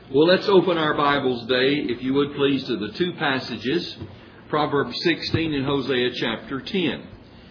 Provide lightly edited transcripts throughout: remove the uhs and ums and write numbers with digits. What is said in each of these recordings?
Well, let's open our Bibles today, if you would please, to the two passages, Proverbs 16 and Hosea chapter 10.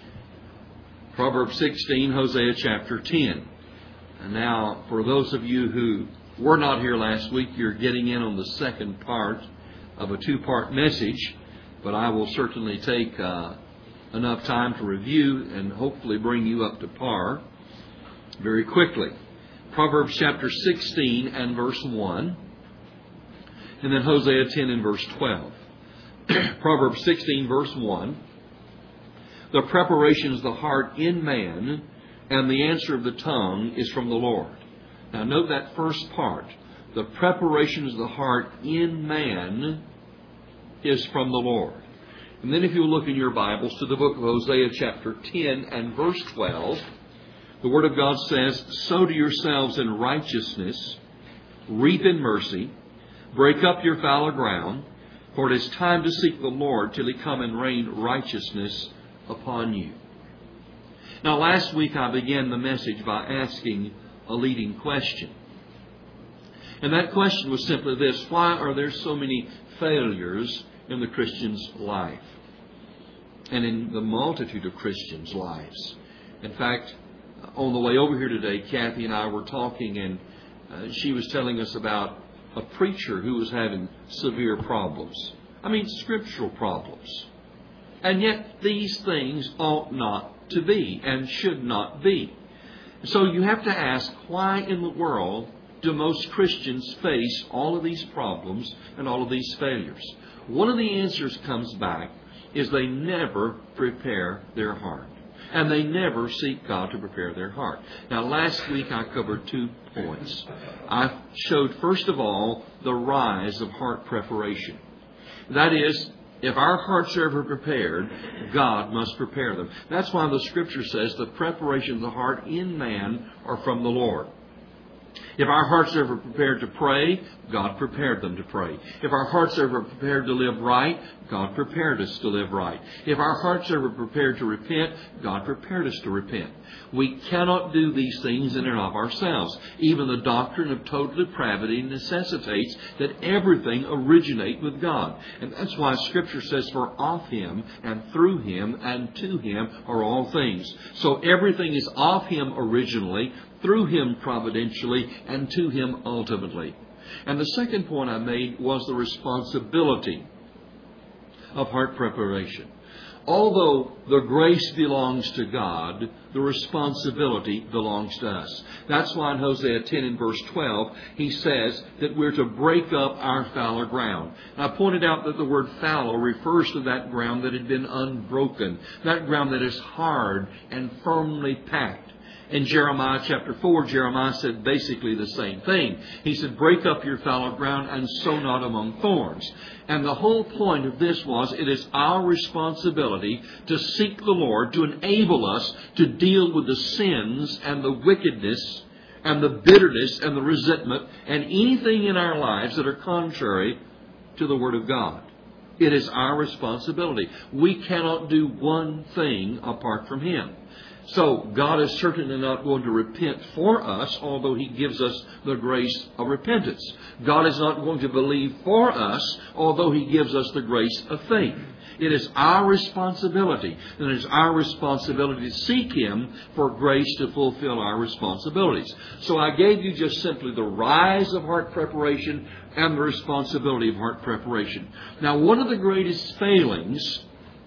Proverbs 16, Hosea chapter 10. And now, for those of you who were not here last week, you're getting in on the second part of a two-part message, but I will certainly take enough time to review and hopefully bring you up to par very quickly. Proverbs chapter 16 and verse 1. And then Hosea 10 and verse 12. Proverbs 16 verse 1. The preparation of the heart in man, and the answer of the tongue is from the Lord. Now note that first part. The preparation of the heart in man is from the Lord. And then if you look in your Bibles to the book of Hosea chapter 10 and verse 12, the Word of God says, "Sow to yourselves in righteousness, reap in mercy, break up your fallow ground, for it is time to seek the Lord till He come and rain righteousness upon you." Now, last week I began the message by asking a leading question. And that question was simply this: why are there so many failures in the Christian's life? And in the multitude of Christians' lives. In fact, on the way over here today, Kathy and I were talking, and she was telling us about a preacher who was having severe problems. I mean, scriptural problems. And yet these things ought not to be and should not be. So you have to ask, why in the world do most Christians face all of these problems and all of these failures? One of the answers comes back is they never prepare their heart. And they never seek God to prepare their heart. Now, last week I covered 2 points. I showed, first of all, the rise of heart preparation. That is, if our hearts are ever prepared, God must prepare them. That's why the Scripture says the preparation of the heart in man are from the Lord. If our hearts are ever prepared to pray, God prepared them to pray. If our hearts are ever prepared to live right, God prepared us to live right. If our hearts are ever prepared to repent, God prepared us to repent. We cannot do these things in and of ourselves. Even the doctrine of total depravity necessitates that everything originate with God. And that's why Scripture says, "For of Him, and through Him, and to Him are all things." So everything is of Him originally, through Him providentially, and to Him ultimately. And the second point I made was the responsibility of heart preparation. Although the grace belongs to God, the responsibility belongs to us. That's why in Hosea 10 and verse 12, he says that we're to break up our fallow ground. And I pointed out that the word fallow refers to that ground that had been unbroken, that ground that is hard and firmly packed. In Jeremiah chapter 4, Jeremiah said basically the same thing. He said, "Break up your fallow ground and sow not among thorns." And the whole point of this was, it is our responsibility to seek the Lord to enable us to deal with the sins and the wickedness and the bitterness and the resentment and anything in our lives that are contrary to the Word of God. It is our responsibility. We cannot do one thing apart from Him. So God is certainly not going to repent for us, although He gives us the grace of repentance. God is not going to believe for us, although He gives us the grace of faith. It is our responsibility, and it is our responsibility to seek Him for grace to fulfill our responsibilities. So I gave you just simply the rise of heart preparation and the responsibility of heart preparation. Now, one of the greatest failings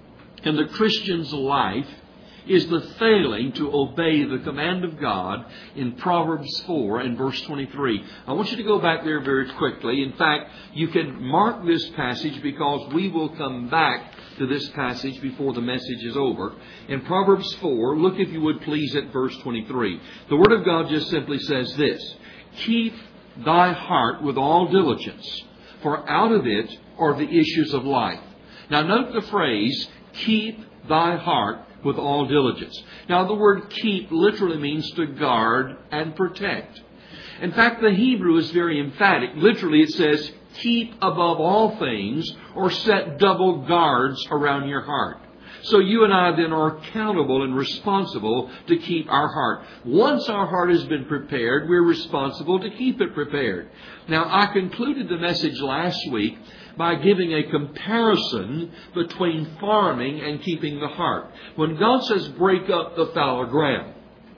in the Christian's life is the failing to obey the command of God in Proverbs 4 and verse 23. I want you to go back there very quickly. In fact, you can mark this passage because we will come back to this passage before the message is over. In Proverbs 4, look if you would please at verse 23. The Word of God just simply says this: "Keep thy heart with all diligence, for out of it are the issues of life." Now note the phrase, "keep thy heart with all diligence." Now the word keep literally means to guard and protect. In fact, the Hebrew is very emphatic. Literally it says, "keep above all things," or set double guards around your heart. So you and I then are accountable and responsible to keep our heart. Once our heart has been prepared, we're responsible to keep it prepared. Now, I concluded the message last week by giving a comparison between farming and keeping the heart. When God says break up the fallow ground,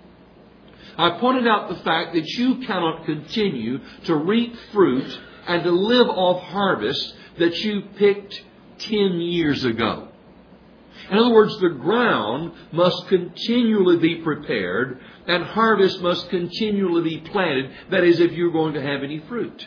I pointed out the fact that you cannot continue to reap fruit and to live off harvest that you picked 10 years ago. In other words, the ground must continually be prepared and harvest must continually be planted. That is, if you're going to have any fruit.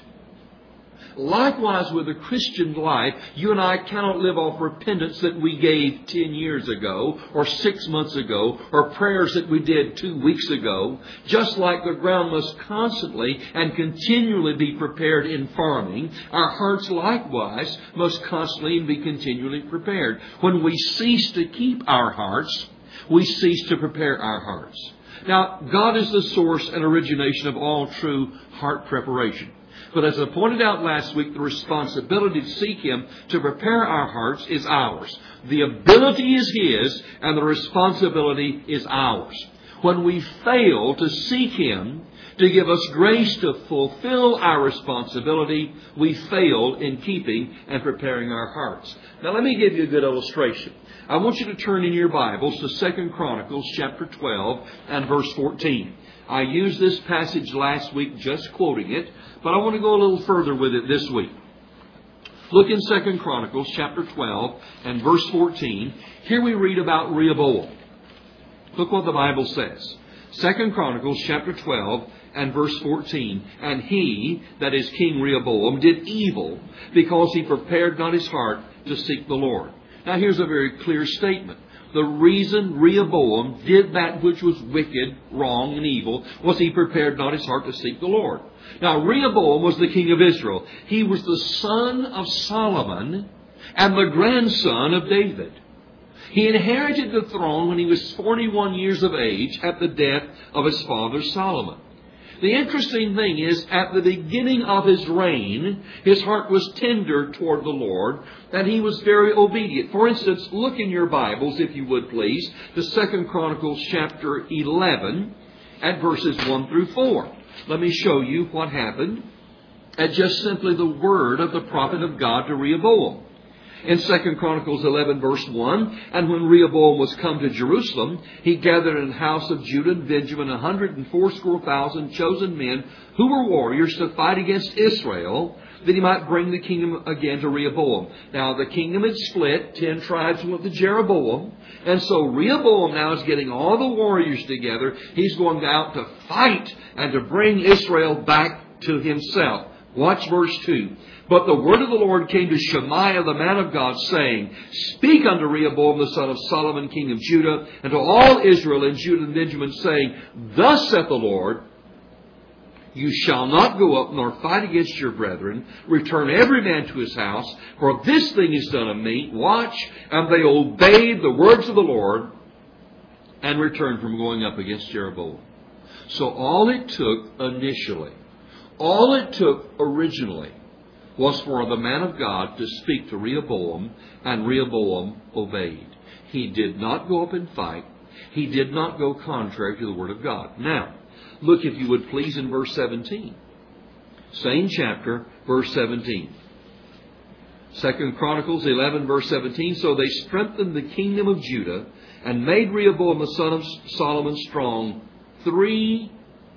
Likewise, with the Christian life, you and I cannot live off repentance that we gave 10 years ago, or 6 months ago, or prayers that we did 2 weeks ago. Just like the ground must constantly and continually be prepared in farming, our hearts likewise must constantly and be continually prepared. When we cease to keep our hearts, we cease to prepare our hearts. Now, God is the source and origination of all true heart preparation. But as I pointed out last week, the responsibility to seek Him to prepare our hearts is ours. The ability is His, and the responsibility is ours. When we fail to seek Him to give us grace to fulfill our responsibility, we fail in keeping and preparing our hearts. Now let me give you a good illustration. I want you to turn in your Bibles to 2 Chronicles chapter 12 and verse 14. I used this passage last week just quoting it, but I want to go a little further with it this week. Look in 2 Chronicles chapter 12 and verse 14. Here we read about Rehoboam. Look what the Bible says. 2 Chronicles chapter 12 and verse 14. And he, that is King Rehoboam, did evil because he prepared not his heart to seek the Lord. Now here's a very clear statement. The reason Rehoboam did that which was wicked, wrong, and evil was he prepared not his heart to seek the Lord. Now, Rehoboam was the king of Israel. He was the son of Solomon and the grandson of David. He inherited the throne when he was 41 years of age at the death of his father Solomon. The interesting thing is, at the beginning of his reign, his heart was tender toward the Lord, and he was very obedient. For instance, look in your Bibles, if you would please, to 2 Chronicles chapter 11 at verses 1 through 4. Let me show you what happened at just simply the word of the prophet of God to Rehoboam. In 2 Chronicles 11 verse 1, and when Rehoboam was come to Jerusalem, he gathered in the house of Judah and Benjamin 180,000 chosen men who were warriors to fight against Israel, that he might bring the kingdom again to Rehoboam. Now the kingdom had split. 10 tribes went to Jeroboam. And so Rehoboam now is getting all the warriors together. He's going out to fight and to bring Israel back to himself. Watch verse 2. But the word of the Lord came to Shemaiah the man of God, saying, Speak unto Rehoboam the son of Solomon, king of Judah, and to all Israel and Judah and Benjamin, saying, Thus saith the Lord, You shall not go up nor fight against your brethren. Return every man to his house, for this thing is done of me. Watch. And they obeyed the words of the Lord and returned from going up against Jeroboam. So all it took initially, all it took originally, was for the man of God to speak to Rehoboam, and Rehoboam obeyed. He did not go up and fight. He did not go contrary to the word of God. Now, look, if you would please, in verse 17. Same chapter, verse 17. 2 Chronicles 11, verse 17. So they strengthened the kingdom of Judah and made Rehoboam the son of Solomon strong 3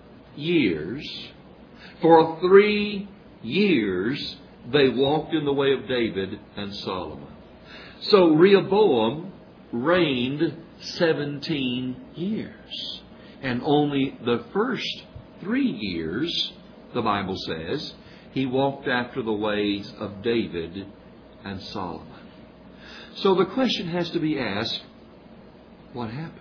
years. For 3 years they walked in the way of David and Solomon. So Rehoboam reigned 17 years. And only the first 3 years, the Bible says, he walked after the ways of David and Solomon. So the question has to be asked, what happened?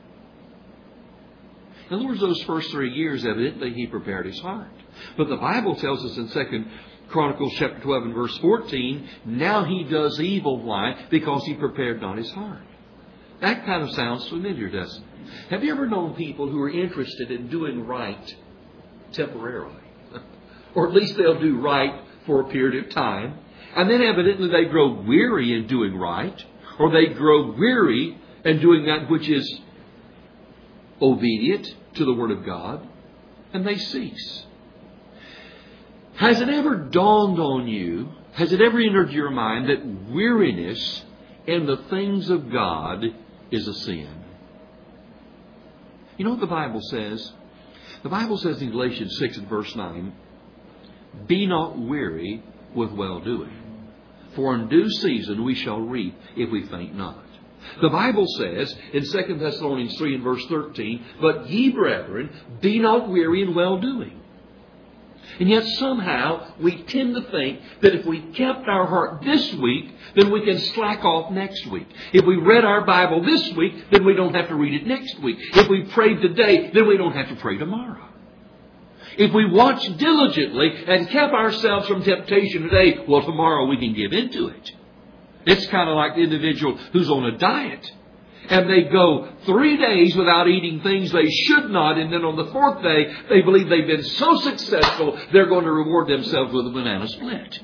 In other words, those first 3 years, evidently, he prepared his heart. But the Bible tells us in 2 Chronicles chapter 12 and verse 14, now he does evil. Why? Because he prepared not his heart. That kind of sounds familiar, doesn't it? Have you ever known people who are interested in doing right temporarily? Or at least they'll do right for a period of time. And then evidently they grow weary in doing right. or they grow weary in doing that which is obedient to the Word of God, and they cease. Has it ever dawned on you, has it ever entered your mind that weariness in the things of God is a sin? You know what the Bible says? The Bible says in Galatians 6 and verse 9, "Be not weary with well-doing, for in due season we shall reap if we faint not." The Bible says in 2 Thessalonians 3 and verse 13, "But ye, brethren, be not weary in well-doing." And yet somehow we tend to think that if we kept our heart this week, then we can slack off next week. If we read our Bible this week, then we don't have to read it next week. If we prayed today, then we don't have to pray tomorrow. If we watched diligently and kept ourselves from temptation today, well, tomorrow we can give into it. It's kind of like the individual who's on a diet. And they go 3 days without eating things they should not. And then on the 4th day, they believe they've been so successful, they're going to reward themselves with a banana split.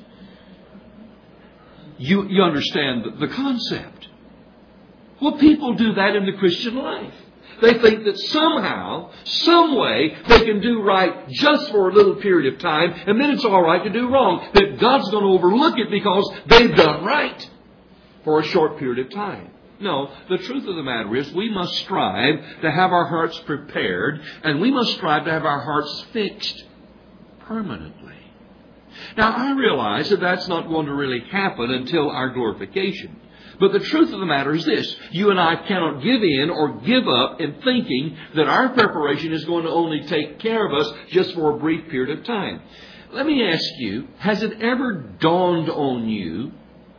You understand the concept. Well, people do that in the Christian life. They think that somehow, some way, they can do right just for a little period of time, and then it's all right to do wrong. That God's going to overlook it because they've done right for a short period of time. No, the truth of the matter is we must strive to have our hearts prepared, and we must strive to have our hearts fixed permanently. Now, I realize that that's not going to really happen until our glorification. But the truth of the matter is this: you and I cannot give in or give up in thinking that our preparation is going to only take care of us just for a brief period of time. Let me ask you, has it ever dawned on you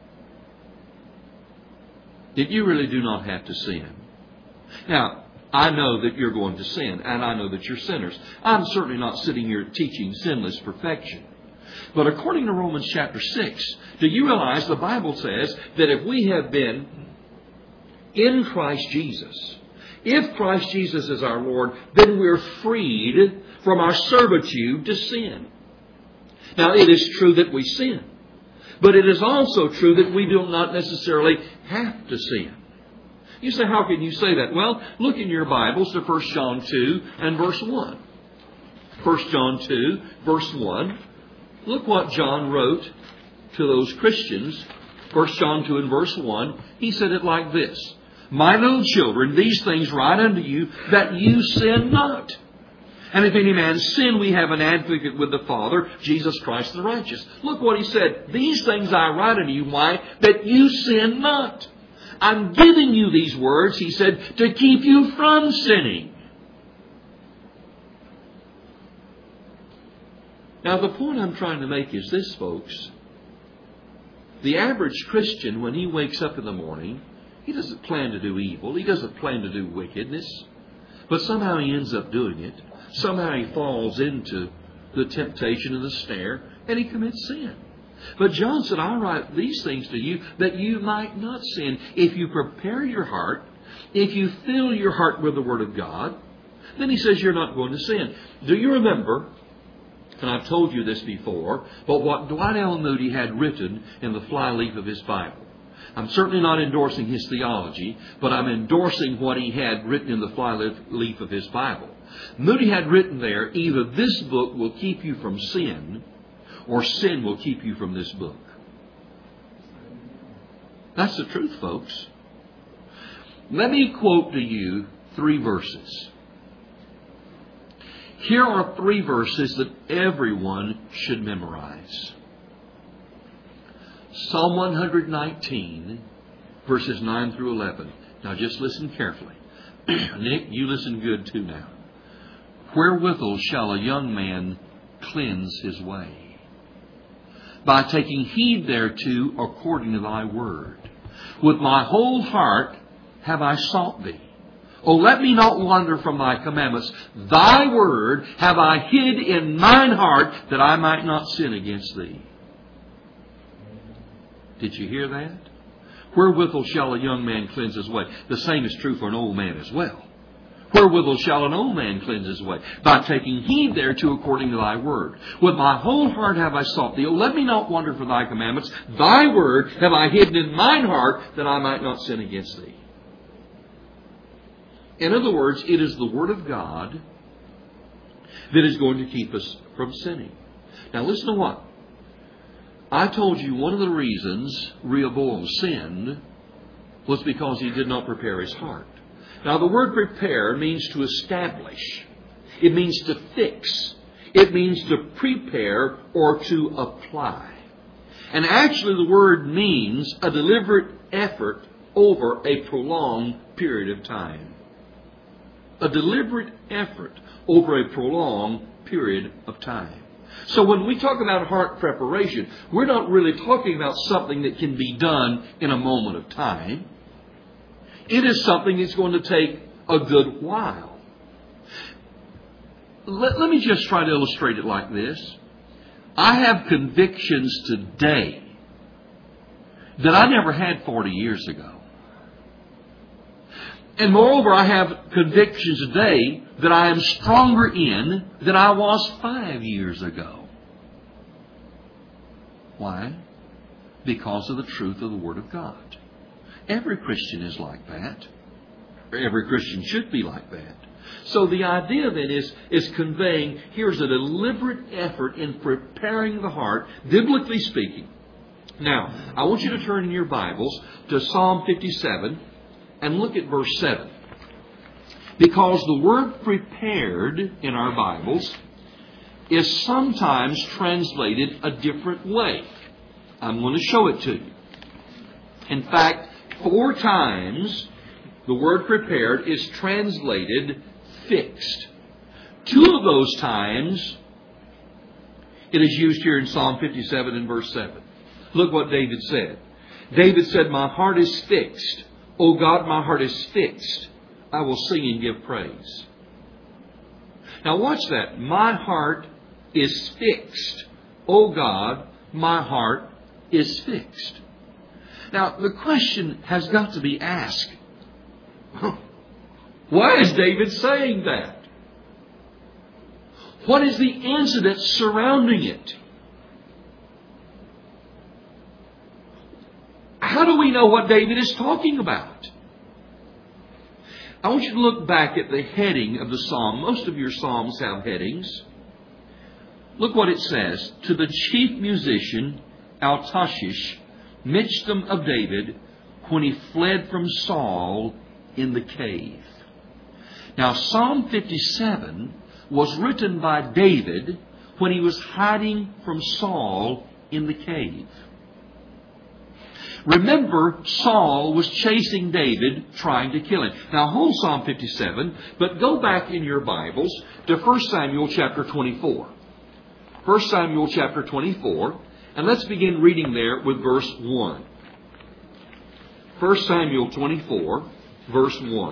that you really do not have to sin? Now, I know that you're going to sin, and I know that you're sinners. I'm certainly not sitting here teaching sinless perfection. But according to Romans chapter 6, do you realize the Bible says that if we have been in Christ Jesus, if Christ Jesus is our Lord, then we're freed from our servitude to sin. Now, it is true that we sin. But it is also true that we do not necessarily have to sin. You say, how can you say that? Well, look in your Bibles to 1 John 2 and verse 1. 1 John 2, verse 1. Look what John wrote to those Christians. 1 John 2 and verse 1. He said it like this: "My little children, these things write unto you, that you sin not. And if any man sin, we have an advocate with the Father, Jesus Christ the righteous." Look what he said. "These things I write unto you." Why? "That you sin not." I'm giving you these words, he said, to keep you from sinning. Now, the point I'm trying to make is this, folks. The average Christian, when he wakes up in the morning, he doesn't plan to do evil. He doesn't plan to do wickedness. But somehow he ends up doing it. Somehow he falls into the temptation and the snare, and he commits sin. But John said, "I write these things to you that you might not sin." If you prepare your heart, if you fill your heart with the Word of God, then he says you're not going to sin. Do you remember, and I've told you this before, but what Dwight L. Moody had written in the flyleaf of his Bible? I'm certainly not endorsing his theology, but I'm endorsing what he had written in the flyleaf of his Bible. Moody had written there, either this book will keep you from sin, or sin will keep you from this book. That's the truth, folks. Let me quote to you 3 verses. Here are 3 verses that everyone should memorize. Psalm 119, verses 9 through 11. Now just listen carefully. Nick, you listen good too now. "Wherewithal shall a young man cleanse his way? By taking heed thereto according to thy word. With my whole heart have I sought thee. O let me not wander from thy commandments. Thy word have I hid in mine heart, that I might not sin against thee." Did you hear that? Wherewithal shall a young man cleanse his way? The same is true for an old man as well. Wherewithal shall an old man cleanse his way? By taking heed thereto according to thy word. With my whole heart have I sought thee. O let me not wander from thy commandments. Thy word have I hidden in mine heart, that I might not sin against thee. In other words, it is the word of God that is going to keep us from sinning. Now listen to what? I told you one of the reasons Rehoboam sinned was because he did not prepare his heart. Now the word prepare means to establish. It means to fix. It means to prepare or to apply. And actually the word means a deliberate effort over a prolonged period of time. A deliberate effort over a prolonged period of time. So when we talk about heart preparation, we're not really talking about something that can be done in a moment of time. It is something that's going to take a good while. Let me just try to illustrate it like this. I have convictions today that I never had 40 years ago. And moreover, I have convictions today that I am stronger in than I was 5 years ago. Why? Because of the truth of the Word of God. Every Christian is like that. Every Christian should be like that. So the idea then is conveying, here's a deliberate effort in preparing the heart, biblically speaking. Now, I want you to turn in your Bibles to Psalm 57 and look at verse 7. Because the word prepared in our Bibles is sometimes translated a different way. I'm going to show it to you. In fact, 4 times the word prepared is translated fixed. 2 of those times it is used here in Psalm 57 and verse 7. Look what David said. David said, my heart is fixed. O God, my heart is fixed. I will sing and give praise. Now watch that. My heart is fixed. O God, my heart is fixed. Now the question has got to be asked. Why is David saying that? What is the incident surrounding it? How do we know what David is talking about? I want you to look back at the heading of the psalm. Most of your psalms have headings. Look what it says. To the chief musician, Altashish, Michtam of David, when he fled from Saul in the cave. Now, Psalm 57 was written by David when he was hiding from Saul in the cave. Remember, Saul was chasing David, trying to kill him. Now, hold Psalm 57, but go back in your Bibles to 1 Samuel chapter 24. 1 Samuel chapter 24, and let's begin reading there with verse 1. 1 Samuel 24, verse 1.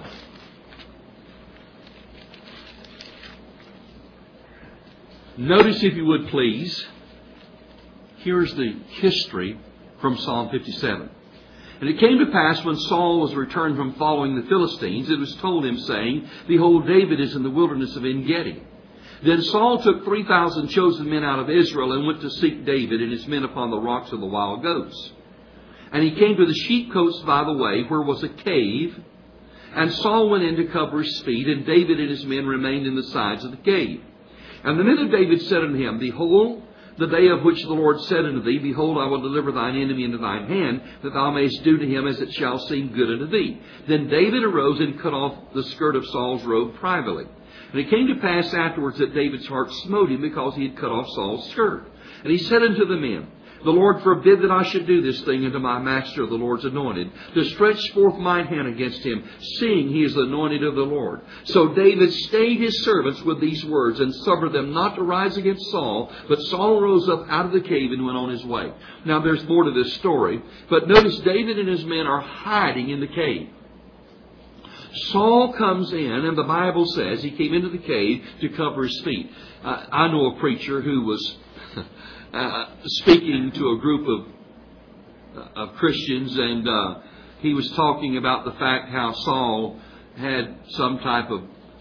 Notice, if you would please, here's the history from Psalm 57. And it came to pass when Saul was returned from following the Philistines, it was told him, saying, Behold, David is in the wilderness of En-Gedi. Then Saul took 3,000 chosen men out of Israel and went to seek David and his men upon the rocks of the wild goats. And he came to the sheepcotes by the way, where was a cave. And Saul went in to cover his feet, and David and his men remained in the sides of the cave. And the men of David said unto him, Behold, the day of which the Lord said unto thee, Behold, I will deliver thine enemy into thine hand, that thou mayest do to him as it shall seem good unto thee. Then David arose and cut off the skirt of Saul's robe privately. And it came to pass afterwards that David's heart smote him, because he had cut off Saul's skirt. And he said unto the men, The Lord forbid that I should do this thing unto my master, the Lord's anointed, to stretch forth mine hand against him, seeing he is the anointed of the Lord. So David stayed his servants with these words, and suffered them not to rise against Saul. But Saul rose up out of the cave and went on his way. Now there's more to this story, but notice David and his men are hiding in the cave. Saul comes in, and the Bible says he came into the cave to cover his feet. I know a preacher who was speaking to a group of Christians, and he was talking about the fact how Saul had some type of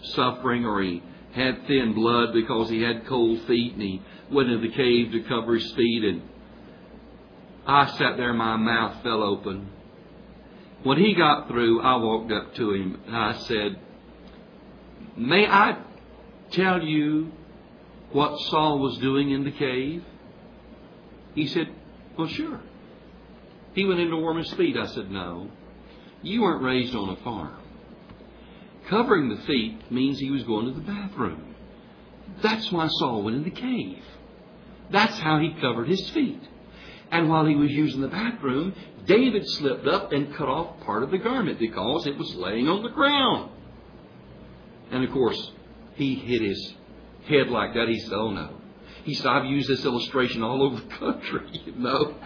suffering or he had thin blood because he had cold feet and he went into the cave to cover his feet, and I sat there and my mouth fell open. When he got through, I walked up to him and I said, "May I tell you what Saul was doing in the cave?" He said, "Well, sure." He went in to warm his feet. I said, "No, you weren't raised on a farm. Covering the feet means he was going to the bathroom. That's why Saul went in the cave. That's how he covered his feet. And while he was using the bathroom, David slipped up and cut off part of the garment because it was laying on the ground." And of course, he hit his head like that. He said, "Oh no." He said, "I've used this illustration all over the country, you know."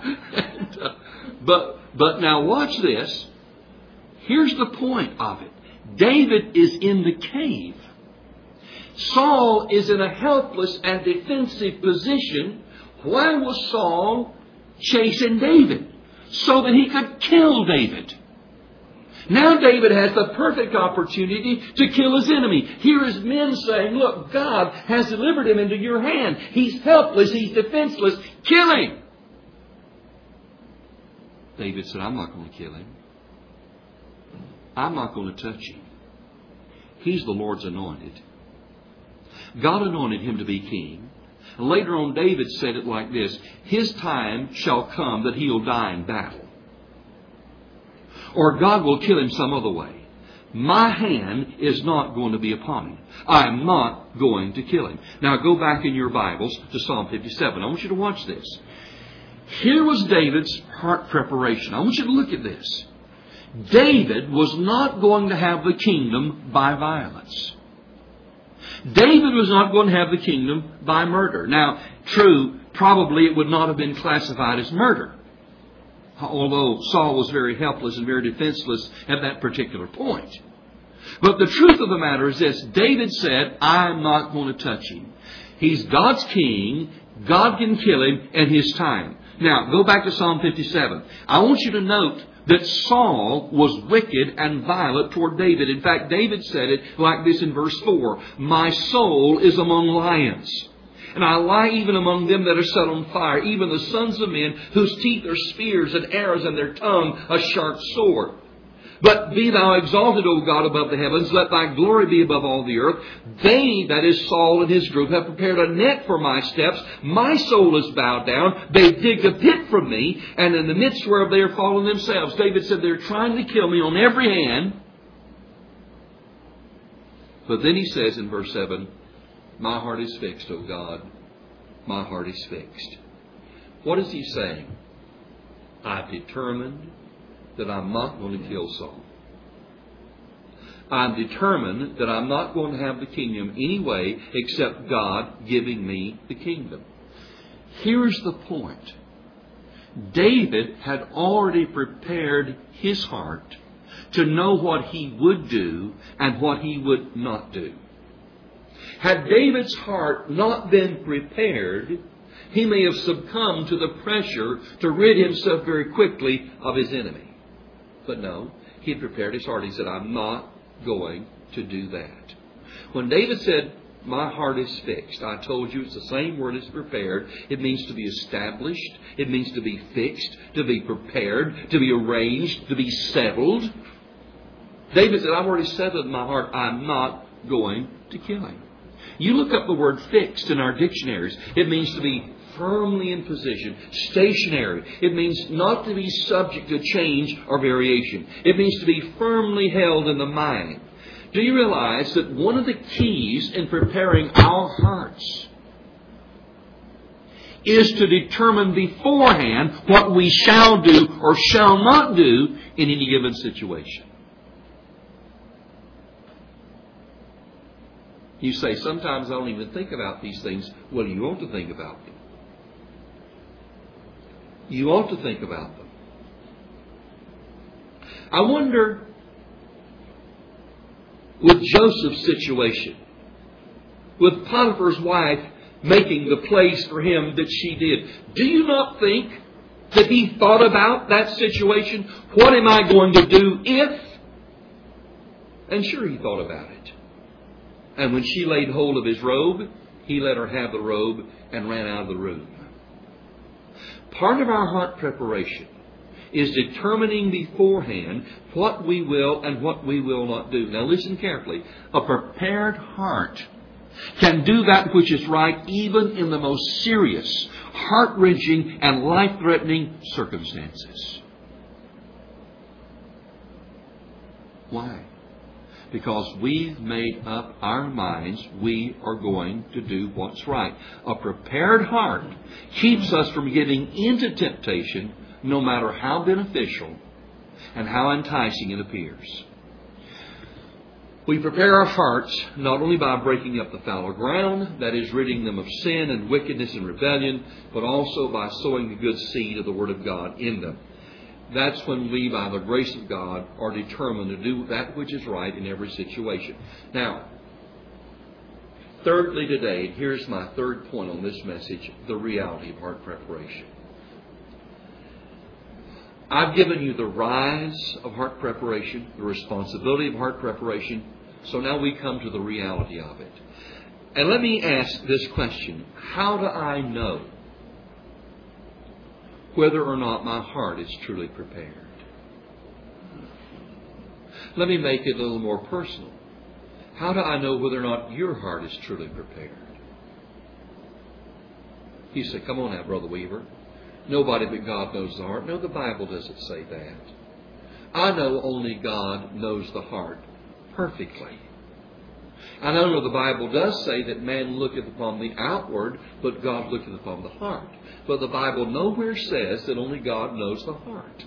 But now watch this. Here's the point of it. David is in the cave. Saul is in a helpless and defensive position. Why was Saul chasing David? So that he could kill David. Now David has the perfect opportunity to kill his enemy. Here is men saying, "Look, God has delivered him into your hand. He's helpless. He's defenseless. Kill him." David said, "I'm not going to kill him. I'm not going to touch him. He's the Lord's anointed." God anointed him to be king. And later on, David said it like this: "His time shall come that he'll die in battle. Or God will kill him some other way. My hand is not going to be upon him. I'm not going to kill him." Now go back in your Bibles to Psalm 57. I want you to watch this. Here was David's heart preparation. I want you to look at this. David was not going to have the kingdom by violence. David was not going to have the kingdom by murder. Now, true, probably it would not have been classified as murder, although Saul was very helpless and very defenseless at that particular point. But the truth of the matter is this: David said, "I'm not going to touch him. He's God's king. God can kill him at his time." Now, go back to Psalm 57. I want you to note that Saul was wicked and violent toward David. In fact, David said it like this in verse 4. "My soul is among lions, and I lie even among them that are set on fire, even the sons of men whose teeth are spears and arrows and their tongue a sharp sword. But be thou exalted, O God, above the heavens. Let thy glory be above all the earth. They," that is Saul and his group, "have prepared a net for my steps. My soul is bowed down. They dig a pit for me, and in the midst whereof they are fallen themselves." David said, "They're trying to kill me on every hand." But then he says in verse 7, "My heart is fixed, O God. My heart is fixed." What is he saying? I've determined that I'm not going to kill Saul. I'm determined that I'm not going to have the kingdom anyway except God giving me the kingdom. Here's the point. David had already prepared his heart to know what he would do and what he would not do. Had David's heart not been prepared, he may have succumbed to the pressure to rid himself very quickly of his enemy. But no, he had prepared his heart. He said, "I'm not going to do that." When David said, "My heart is fixed," I told you it's the same word as prepared. It means to be established. It means to be fixed, to be prepared, to be arranged, to be settled. David said, "I've already settled in my heart. I'm not going to kill him." You look up the word fixed in our dictionaries. It means to be firmly in position, stationary. It means not to be subject to change or variation. It means to be firmly held in the mind. Do you realize that one of the keys in preparing our hearts is to determine beforehand what we shall do or shall not do in any given situation? You say, "Sometimes I don't even think about these things." Well, you ought to think about them. You ought to think about them. I wonder, with Joseph's situation, with Potiphar's wife making the place for him that she did, do you not think that he thought about that situation? What am I going to do if? And sure, he thought about it. And when she laid hold of his robe, he let her have the robe and ran out of the room. Part of our heart preparation is determining beforehand what we will and what we will not do. Now listen carefully. A prepared heart can do that which is right even in the most serious, heart-wrenching, and life-threatening circumstances. Why? Because we've made up our minds we are going to do what's right. A prepared heart keeps us from getting into temptation, no matter how beneficial and how enticing it appears. We prepare our hearts not only by breaking up the fallow ground, that is, ridding them of sin and wickedness and rebellion, but also by sowing the good seed of the Word of God in them. That's when we, by the grace of God, are determined to do that which is right in every situation. Now, thirdly today, here's my third point on this message, the reality of heart preparation. I've given you the rise of heart preparation, the responsibility of heart preparation. So now we come to the reality of it. And let me ask this question. How do I know whether or not my heart is truly prepared? Let me make it a little more personal. How do I know whether or not your heart is truly prepared? You say, come on now, Brother Weaver. Nobody but God knows the heart. No, the Bible doesn't say that. I know only God knows the heart perfectly. And I know the Bible does say that man looketh upon the outward, but God looketh upon the heart. But the Bible nowhere says that only God knows the heart.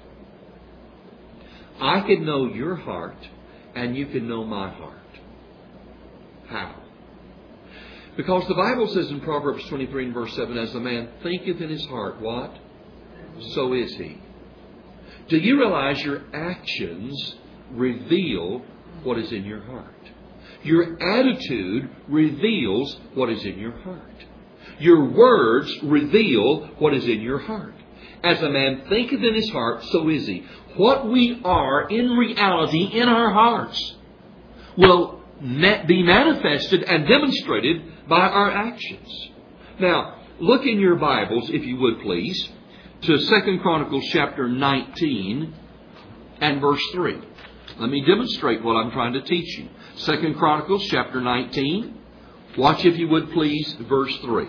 I can know your heart, and you can know my heart. How? Because the Bible says in Proverbs 23 and verse 7, as the man thinketh in his heart, what? So is he. Do you realize your actions reveal what is in your heart? Your attitude reveals what is in your heart. Your words reveal what is in your heart. As a man thinketh in his heart, so is he. What we are in reality in our hearts will be manifested and demonstrated by our actions. Now, look in your Bibles, if you would please, to 2 Chronicles chapter 19 and verse 3. Let me demonstrate what I'm trying to teach you. 2 Chronicles chapter 19. Watch, if you would please, verse 3.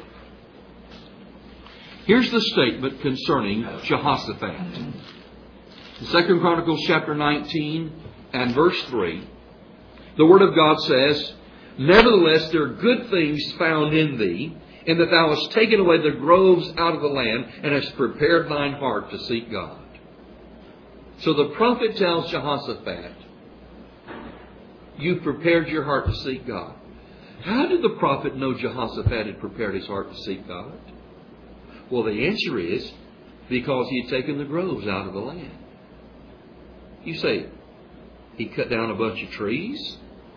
Here's the statement concerning Jehoshaphat. 2 Chronicles chapter 19 and verse 3. The Word of God says, nevertheless, there are good things found in thee, in that thou hast taken away the groves out of the land, and hast prepared thine heart to seek God. So the prophet tells Jehoshaphat, you've prepared your heart to seek God. How did the prophet know Jehoshaphat had prepared his heart to seek God? Well, the answer is because he had taken the groves out of the land. You say, he cut down a bunch of trees?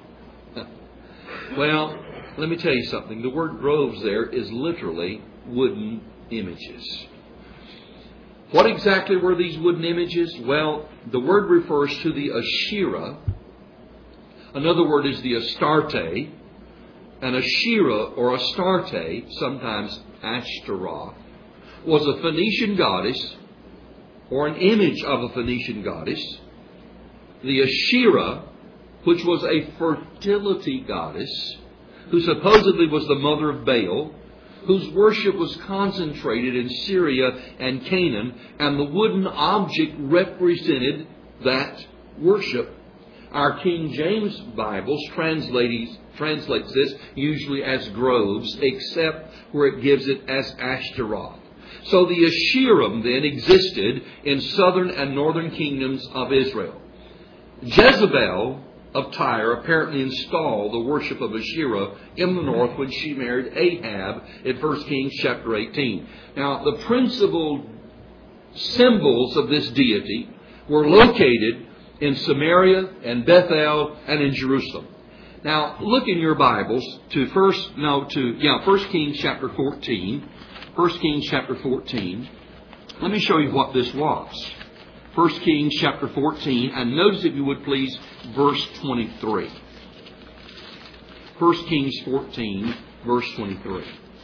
Well, let me tell you something. The word groves there is literally wooden images. What exactly were these wooden images? Well, the word refers to the Asherah. Another word is the Astarte. An Asherah or Astarte, sometimes Ashtaroth, was a Phoenician goddess or an image of a Phoenician goddess. The Asherah, which was a fertility goddess, who supposedly was the mother of Baal, whose worship was concentrated in Syria and Canaan, and the wooden object represented that worship. Our King James Bibles translates this usually as groves, except where it gives it as Ashtaroth. So the Asherim then existed in southern and northern kingdoms of Israel. Jezebel of Tyre apparently installed the worship of Asherah in the north when she married Ahab in 1 Kings chapter 18. Now, the principal symbols of this deity were located in Samaria and Bethel and in Jerusalem. Now, look in your Bibles to 1 Kings chapter 14. 1 Kings chapter 14. Let me show you what this was. 1 Kings chapter 14, and notice, if you would please, verse 23. 1 Kings 14, verse 23.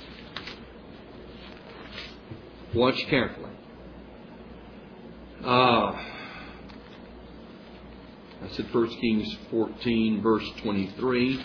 Watch carefully. I said 1 Kings 14, verse 23.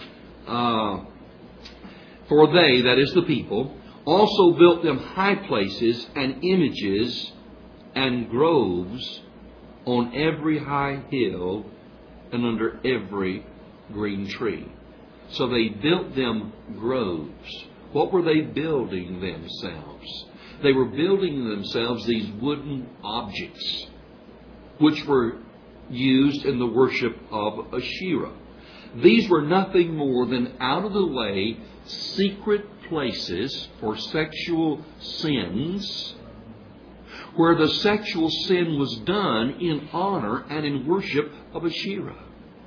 For they, that is the people, also built them high places and images and groves on every high hill and under every green tree. So they built them groves. What were they building themselves? They were building themselves these wooden objects which were used in the worship of Asherah. These were nothing more than out of the way secret places for sexual sins, where the sexual sin was done in honor and in worship of Asherah.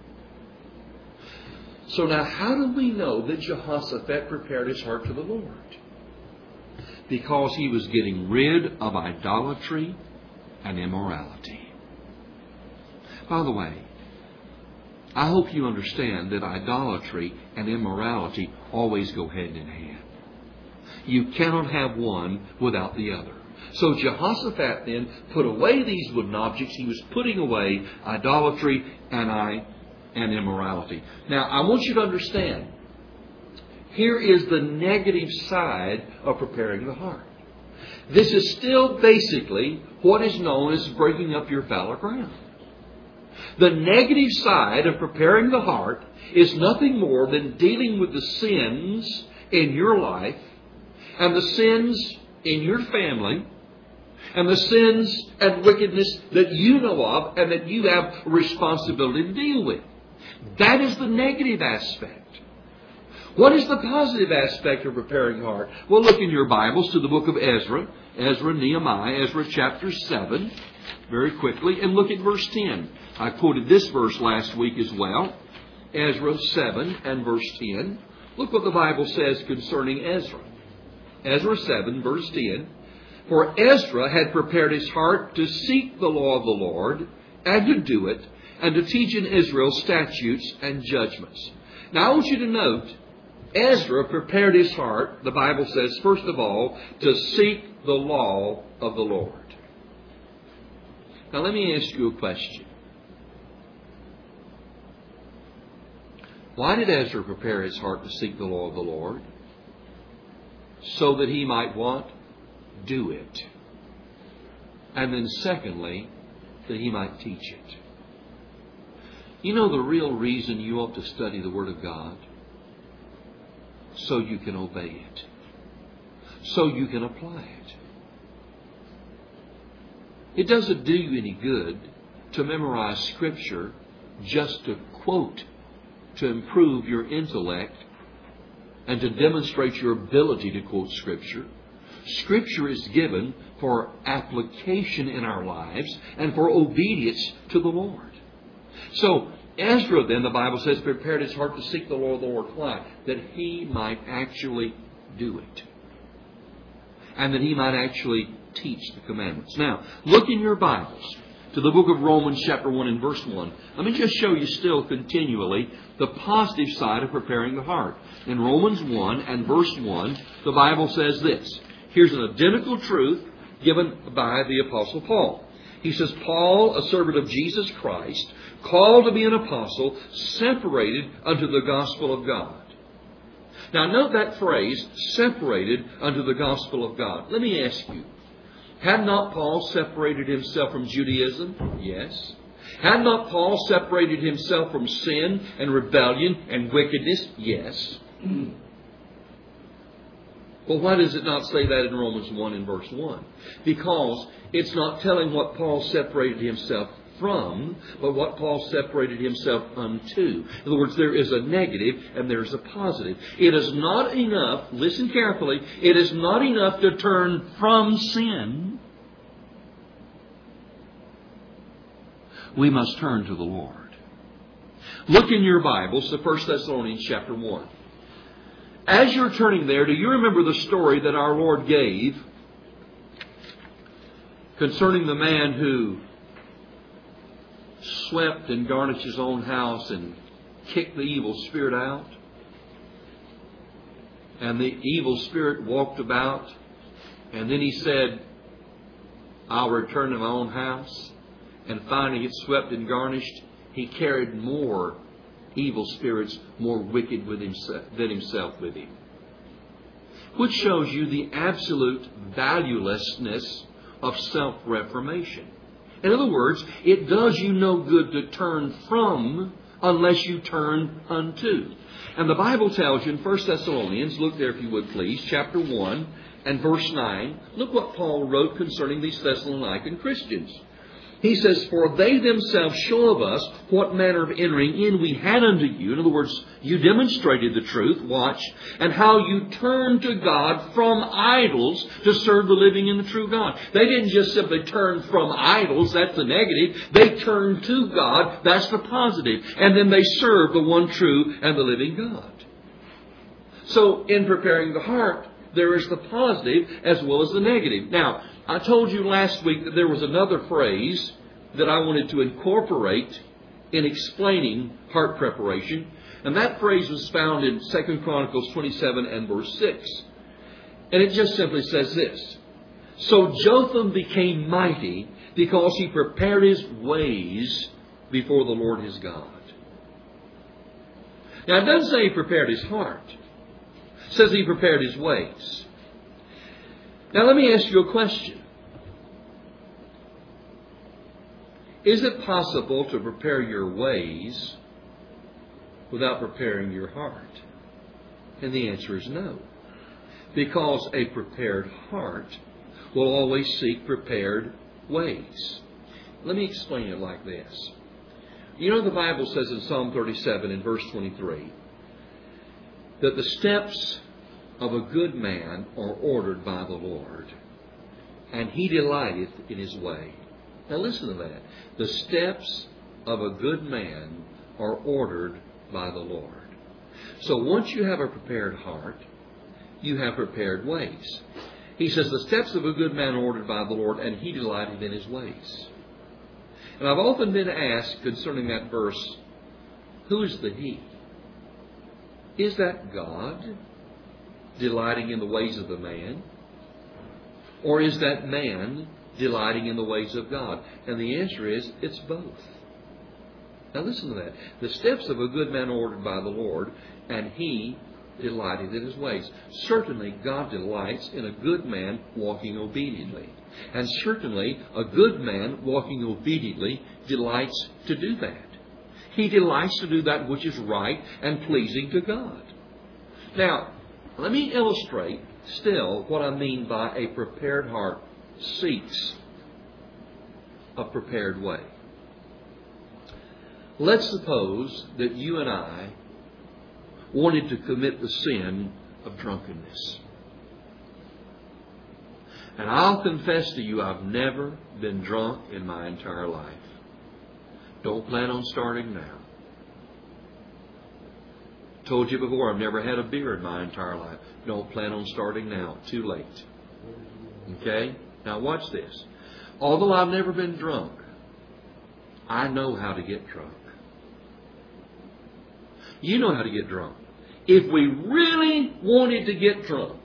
So now how do we know that Jehoshaphat prepared his heart to the Lord? Because he was getting rid of idolatry and immorality. By the way, I hope you understand that idolatry and immorality always go hand in hand. You cannot have one without the other. So Jehoshaphat then put away these wooden objects. He was putting away idolatry and immorality. Now, I want you to understand, here is the negative side of preparing the heart. This is still basically what is known as breaking up your fallow ground. The negative side of preparing the heart is nothing more than dealing with the sins in your life and the sins in your family and the sins and wickedness that you know of and that you have a responsibility to deal with. That is the negative aspect. What is the positive aspect of preparing the heart? Well, look in your Bibles to the book of Ezra, Nehemiah, Ezra chapter 7, very quickly, and look at verse 10. I quoted this verse last week as well, Ezra 7 and verse 10. Look what the Bible says concerning Ezra. Ezra 7, verse 10. For Ezra had prepared his heart to seek the law of the Lord, and to do it, and to teach in Israel statutes and judgments. Now I want you to note, Ezra prepared his heart, the Bible says, first of all, to seek the law of the Lord. Now let me ask you a question. Why did Ezra prepare his heart to seek the law of the Lord? So that he might what? Do it. And then secondly, that he might teach it. You know the real reason you ought to study the Word of God? So you can obey it. So you can apply it. It doesn't do you any good to memorize Scripture just to quote, to improve your intellect and to demonstrate your ability to quote Scripture. Scripture is given for application in our lives and for obedience to the Lord. So, Ezra then, the Bible says, prepared his heart to seek the law of the Lord. Why? That he might actually do it. And that he might actually teach the commandments. Now, look in your Bibles to the book of Romans chapter 1 and verse 1. Let me just show you still continually the positive side of preparing the heart. In Romans 1 and verse 1, the Bible says this. Here's an identical truth given by the Apostle Paul. He says, Paul, a servant of Jesus Christ, called to be an apostle, separated unto the gospel of God. Now note that phrase, separated unto the gospel of God. Let me ask you, had not Paul separated himself from Judaism? Yes. Had not Paul separated himself from sin and rebellion and wickedness? Yes. Well, why does it not say that in Romans 1 and verse 1? Because it's not telling what Paul separated himself from, but what Paul separated himself unto. In other words, there is a negative and there is a positive. It is not enough, listen carefully, it is not enough to turn from sin. We must turn to the Lord. Look in your Bibles to 1 Thessalonians chapter 1. As you're turning there, do you remember the story that our Lord gave concerning the man who swept and garnished his own house and kicked the evil spirit out? And the evil spirit walked about, and then he said, I'll return to my own house. And finally it swept and garnished. He carried more evil spirits, more wicked than himself with him. Which shows you the absolute valuelessness of self-reformation. In other words, it does you no good to turn from unless you turn unto. And the Bible tells you in 1 Thessalonians, look there if you would please, chapter 1 and verse 9. Look what Paul wrote concerning these Thessalonican Christians. He says, for they themselves show of us what manner of entering in we had unto you. In other words, you demonstrated the truth, watch, and how you turned to God from idols to serve the living and the true God. They didn't just simply turn from idols, that's the negative. They turned to God, that's the positive. And then they served the one true and the living God. So in preparing the heart, there is the positive as well as the negative. Now, I told you last week that there was another phrase that I wanted to incorporate in explaining heart preparation. And that phrase was found in 2 Chronicles 27 and verse 6. And it just simply says this. So Jotham became mighty because he prepared his ways before the Lord his God. Now it doesn't say he prepared his heart. It says he prepared his ways. Now let me ask you a question. Is it possible to prepare your ways without preparing your heart? And the answer is no. Because a prepared heart will always seek prepared ways. Let me explain it like this. You know the Bible says in Psalm 37 and verse 23 that the steps of a good man are ordered by the Lord, and he delighteth in his way. Now listen to that. The steps of a good man are ordered by the Lord. So once you have a prepared heart, you have prepared ways. He says the steps of a good man are ordered by the Lord, and he delighteth in his ways. And I've often been asked concerning that verse, who is the he? Is that God delighting in the ways of the man? Or is that man delighting in the ways of God? And the answer is, it's both. Now listen to that. The steps of a good man are ordered by the Lord, and he delighteth in his ways. Certainly God delights in a good man walking obediently. And certainly a good man walking obediently delights to do that. He delights to do that which is right and pleasing to God. Now, let me illustrate still what I mean by a prepared heart seeks a prepared way. Let's suppose that you and I wanted to commit the sin of drunkenness. And I'll confess to you, I've never been drunk in my entire life. Don't plan on starting now. Told you before, I've never had a beer in my entire life. Don't plan on starting now. Too late. Okay? Now watch this. Although I've never been drunk, I know how to get drunk. You know how to get drunk. If we really wanted to get drunk,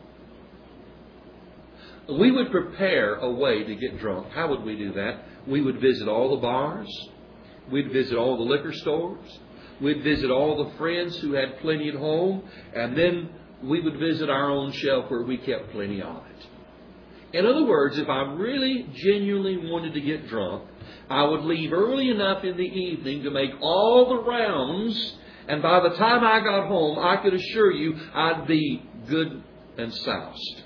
we would prepare a way to get drunk. How would we do that? We would visit all the bars. We'd visit all the liquor stores. We'd visit all the friends who had plenty at home. And then we would visit our own shelf where we kept plenty of it. In other words, if I really genuinely wanted to get drunk, I would leave early enough in the evening to make all the rounds. And by the time I got home, I could assure you I'd be good and soused.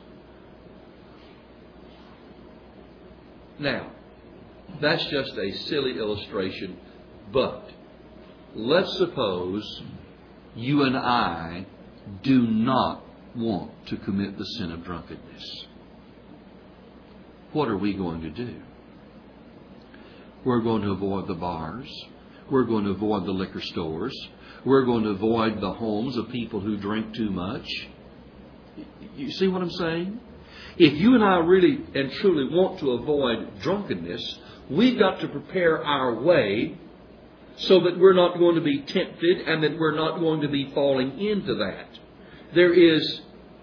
Now, that's just a silly illustration, but let's suppose you and I do not want to commit the sin of drunkenness. What are we going to do? We're going to avoid the bars. We're going to avoid the liquor stores. We're going to avoid the homes of people who drink too much. You see what I'm saying? If you and I really and truly want to avoid drunkenness, we've got to prepare our way so that we're not going to be tempted and that we're not going to be falling into that. there is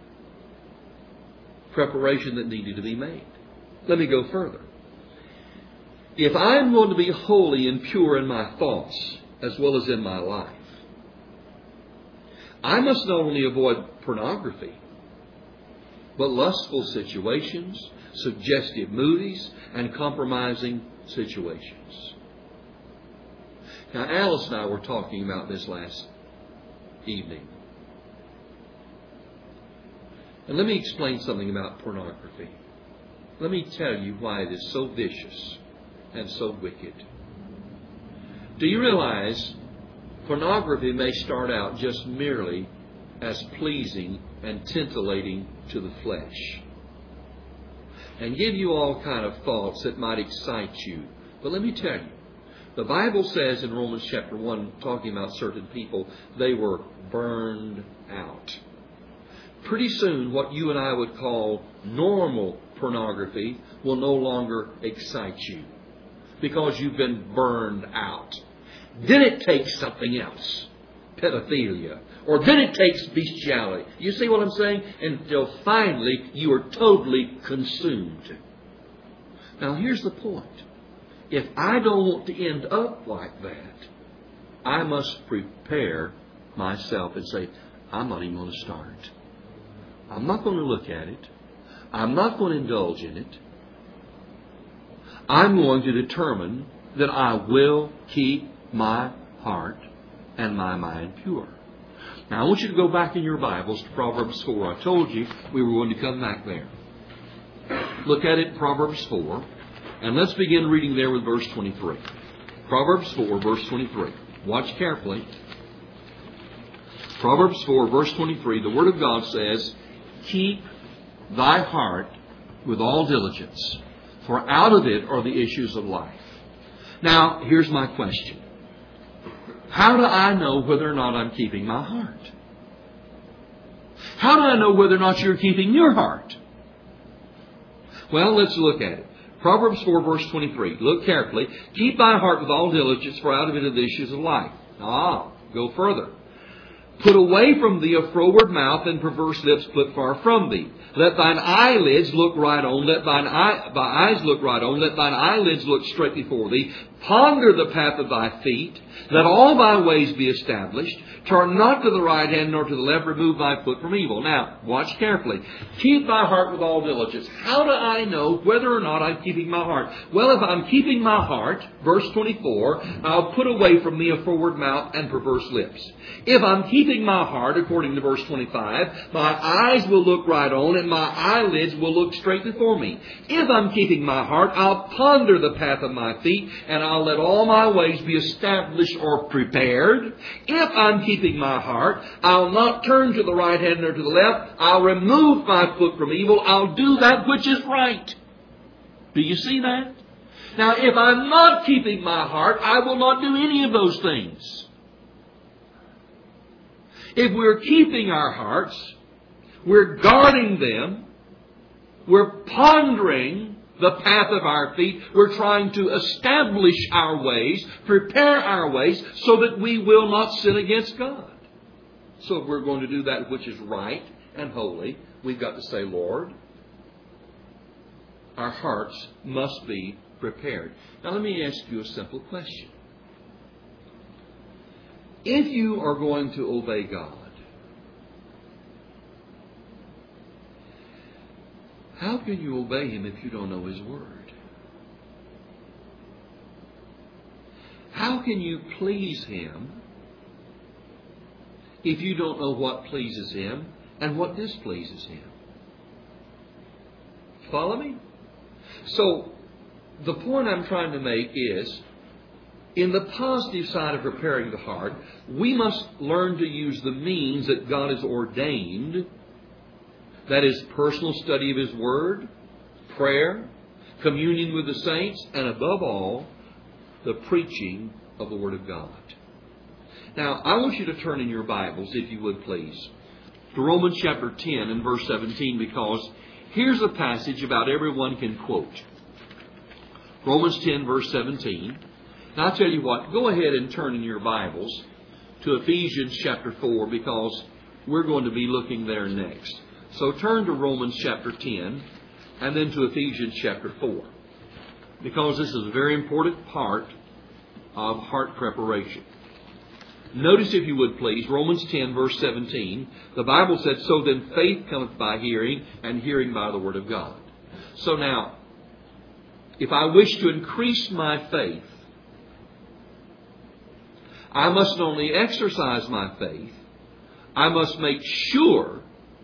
preparation that needed to be made. Let me go further. If I'm going to be holy and pure in my thoughts as well as in my life, I must not only avoid pornography, but lustful situations, suggestive movies, and compromising situations. Now, Alice and I were talking about this last evening. And let me explain something about pornography. Let me tell you why it is so vicious and so wicked. Do you realize pornography may start out just merely as pleasing and titillating to the flesh and give you all kind of thoughts that might excite you? But let me tell you, the Bible says in Romans chapter 1, talking about certain people, they were burned out. Pretty soon, what you and I would call normal pornography will no longer excite you because you've been burned out. Then it takes something else, pedophilia, or then it takes bestiality. You see what I'm saying? Until finally you are totally consumed. Now here's the point. If I don't want to end up like that, I must prepare myself and say, I'm not even going to start. I'm not going to look at it. I'm not going to indulge in it. I'm going to determine that I will keep my heart and my mind pure. Now, I want you to go back in your Bibles to Proverbs 4. I told you we were going to come back there. Look at it, Proverbs 4. And let's begin reading there with verse 23. Proverbs 4, verse 23. Watch carefully. Proverbs 4, verse 23. The Word of God says, keep thy heart with all diligence, for out of it are the issues of life. Now, here's my question. How do I know whether or not I'm keeping my heart? How do I know whether or not you're keeping your heart? Well, let's look at it. Proverbs 4, verse 23. Look carefully. Keep thy heart with all diligence, for out of it are the issues of life. Go further. Put away from thee a froward mouth, and perverse lips put far from thee. Let thine eyelids look right on. Let thine eyes look right on. Let thine eyelids look straight before thee. Ponder the path of thy feet. Let all thy ways be established. Turn not to the right hand nor to the left. Remove thy foot from evil. Now, watch carefully. Keep thy heart with all diligence. How do I know whether or not I'm keeping my heart? Well, if I'm keeping my heart, verse 24, I'll put away from me a froward mouth and perverse lips. If I'm keeping my heart, according to verse 25, my eyes will look right on and my eyelids will look straight before me. If I'm keeping my heart, I'll ponder the path of my feet and I'll let all my ways be established or prepared. If I'm keeping my heart, I'll not turn to the right hand or to the left. I'll remove my foot from evil. I'll do that which is right. Do you see that? Now, if I'm not keeping my heart, I will not do any of those things. If we're keeping our hearts, we're guarding them, we're pondering the path of our feet, we're trying to establish our ways, prepare our ways, so that we will not sin against God. So if we're going to do that which is right and holy, we've got to say, Lord, our hearts must be prepared. Now let me ask you a simple question. If you are going to obey God, how can you obey Him if you don't know His Word? How can you please Him if you don't know what pleases Him and what displeases Him? Follow me? So, the point I'm trying to make is, in the positive side of preparing the heart, we must learn to use the means that God has ordained. That is personal study of His Word, prayer, communion with the saints, and above all, the preaching of the Word of God. Now, I want you to turn in your Bibles, if you would please, to Romans chapter 10 and verse 17, because here's a passage about everyone can quote. Romans 10 verse 17. Now, I'll tell you what, go ahead and turn in your Bibles to Ephesians chapter 4, because We're going to be looking there next. So turn to Romans chapter 10 and then to Ephesians chapter 4. Because this is a very important part of heart preparation. Notice, if you would please, Romans 10 verse 17. The Bible said, "So then faith cometh by hearing, and hearing by the word of God." So now, if I wish to increase my faith, I must not only exercise my faith, I must make sure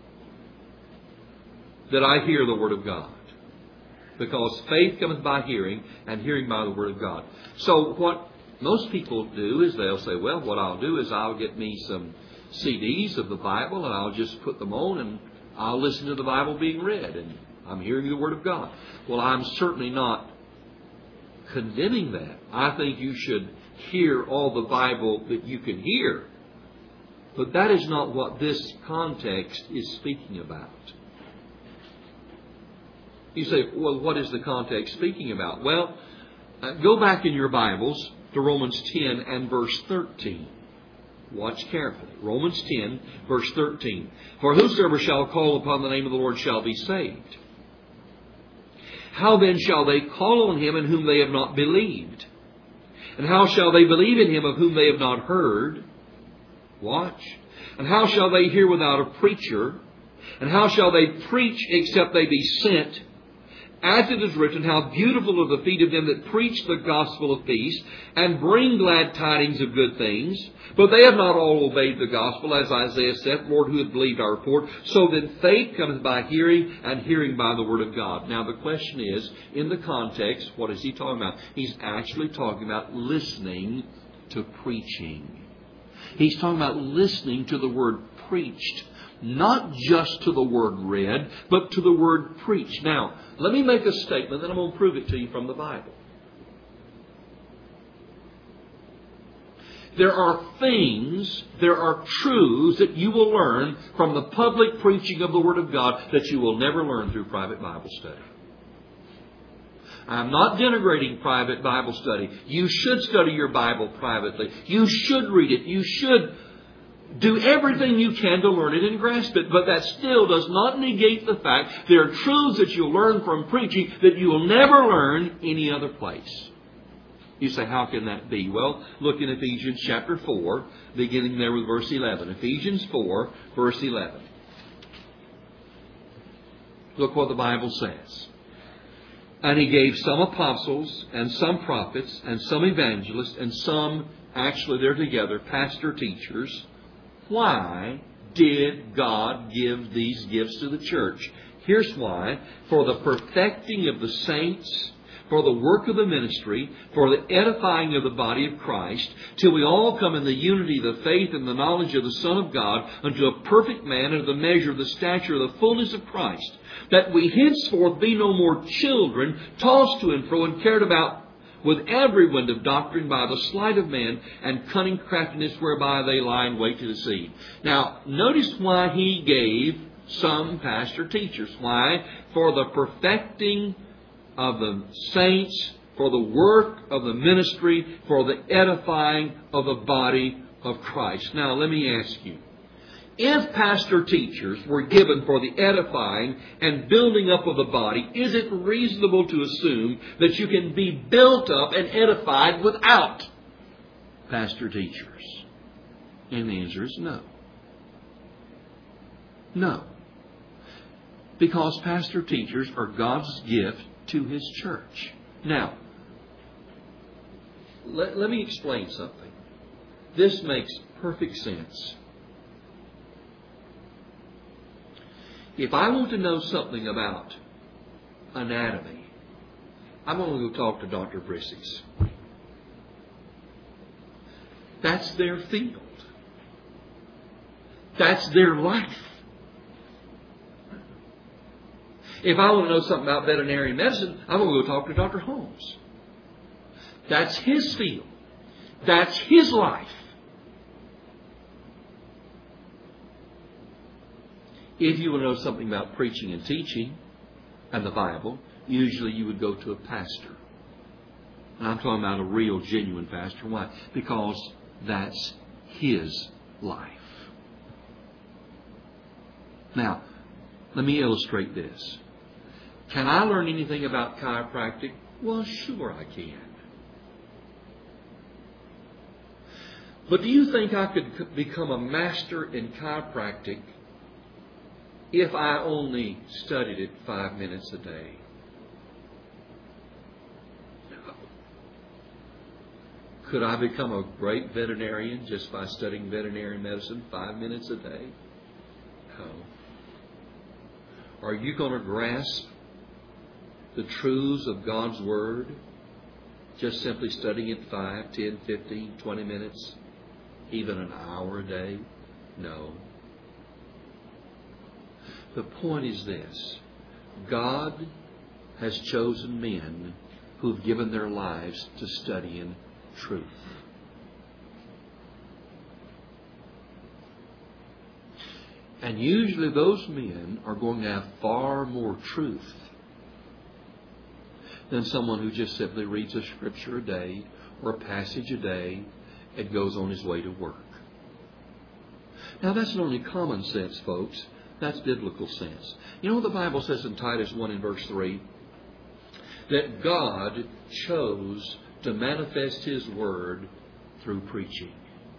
that I hear the word of God. Because faith cometh by hearing, and hearing by the word of God. So what most people do is they'll say, well, what I'll do is I'll get me some CDs of the Bible and I'll just put them on and I'll listen to the Bible being read and I'm hearing the Word of God. Well, I'm certainly not condemning that. I think you should hear all the Bible that you can hear. But that is not what this context is speaking about. You say, well, what is the context speaking about? Well, go back in your Bibles to Romans 10 and verse 13. Watch carefully. Romans 10, verse 13. "For whosoever shall call upon the name of the Lord shall be saved. How then shall they call on him in whom they have not believed? And how shall they believe in him of whom they have not heard?" Watch. "And how shall they hear without a preacher? And how shall they preach except they be sent? As it is written, how beautiful are the feet of them that preach the gospel of peace, and bring glad tidings of good things. But they have not all obeyed the gospel, as Isaiah saith, Lord, who hath believed our report? So then faith cometh by hearing, and hearing by the word of God." Now the question is, in the context, what is he talking about? He's actually talking about listening to preaching. He's talking about listening to the word preached. Not just to the word read, but to the word preached. Now, let me make a statement, then I'm going to prove it to you from the Bible. There are things, there are truths that you will learn from the public preaching of the Word of God that you will never learn through private Bible study. I'm not denigrating private Bible study. You should study your Bible privately. You should read it. You should do everything you can to learn it and grasp it. But that still does not negate the fact there are truths that you'll learn from preaching that you will never learn any other place. You say, how can that be? Well, look in Ephesians chapter 4, beginning there with verse 11. Ephesians 4, verse 11. Look what the Bible says. "And he gave some apostles, and some prophets, and some evangelists, and some," actually they're together, pastor teachers. Why did God give these gifts to the church? Here's why. "For the perfecting of the saints, for the work of the ministry, for the edifying of the body of Christ, till we all come in the unity of the faith and the knowledge of the Son of God, unto a perfect man, unto the measure of the stature of the fullness of Christ, that we henceforth be no more children, tossed to and fro, and carried about with every wind of doctrine by the sleight of men and cunning craftiness whereby they lie in wait to deceive." Now, notice why he gave some pastor teachers. Why? For the perfecting of the saints, for the work of the ministry, for the edifying of the body of Christ. Now, let me ask you, if pastor teachers were given for the edifying and building up of the body, is it reasonable to assume that you can be built up and edified without pastor teachers? And the answer is no. No. Because pastor teachers are God's gift to His church. Now, let me explain something. This makes perfect sense. If I want to know something about anatomy, I'm going to go talk to Dr. Brisses. That's their field. That's their life. If I want to know something about veterinary medicine, I'm going to go talk to Dr. Holmes. That's his field. That's his life. If you want to know something about preaching and teaching and the Bible, usually you would go to a pastor. And I'm talking about a real, genuine pastor. Why? Because that's his life. Now, let me illustrate this. Can I learn anything about chiropractic? Well, sure I can. But do you think I could become a master in chiropractic if I only studied it 5 minutes a day? No. Could I become a great veterinarian just by studying veterinary medicine 5 minutes a day? No. Are you going to grasp the truths of God's Word just simply studying it 5, 10, 15, 20 minutes? Even an hour a day? No. The point is this. God has chosen men who've given their lives to studying truth. And usually those men are going to have far more truth than someone who just simply reads a scripture a day or a passage a day and goes on his way to work. Now that's not only common sense, folks. That's biblical sense. You know what the Bible says in Titus 1 and verse 3? That God chose to manifest His Word through preaching.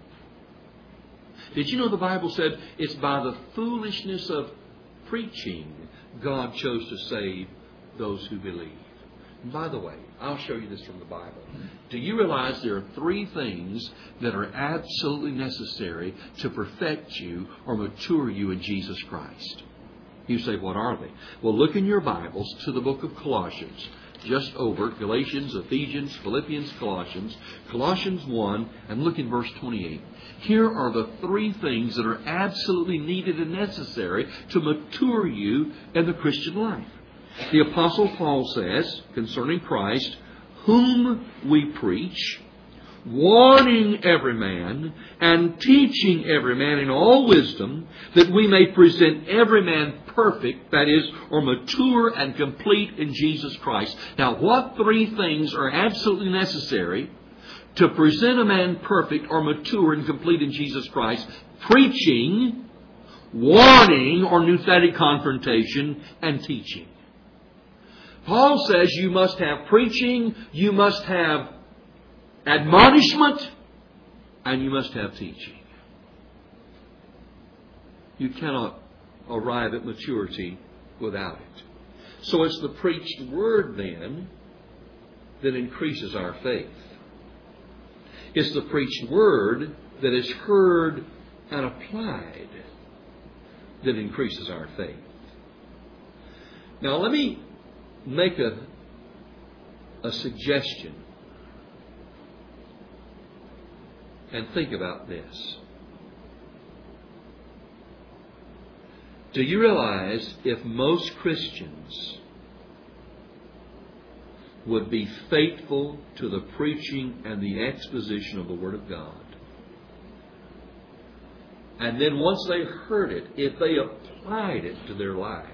Did you know the Bible said it's by the foolishness of preaching God chose to save those who believe? And by the way, I'll show you this from the Bible. Do you realize there are 3 things that are absolutely necessary to perfect you or mature you in Jesus Christ? You say, what are they? Well, look in your Bibles to the book of Colossians. Just over Galatians, Ephesians, Philippians, Colossians. Colossians 1, and look in verse 28. Here are the 3 things that are absolutely needed and necessary to mature you in the Christian life. The Apostle Paul says, concerning Christ, whom we preach, warning every man and teaching every man in all wisdom, that we may present every man perfect, that is, or mature and complete in Jesus Christ. Now, what 3 things are absolutely necessary to present a man perfect or mature and complete in Jesus Christ? Preaching, warning or nouthetic confrontation, and teaching. Paul says you must have preaching, you must have admonishment, and you must have teaching. You cannot arrive at maturity without it. So it's the preached Word then that increases our faith. It's the preached Word that is heard and applied that increases our faith. Now let me make a suggestion and think about this. Do you realize if most Christians would be faithful to the preaching and the exposition of the Word of God, and then once they heard it, if they applied it to their lives,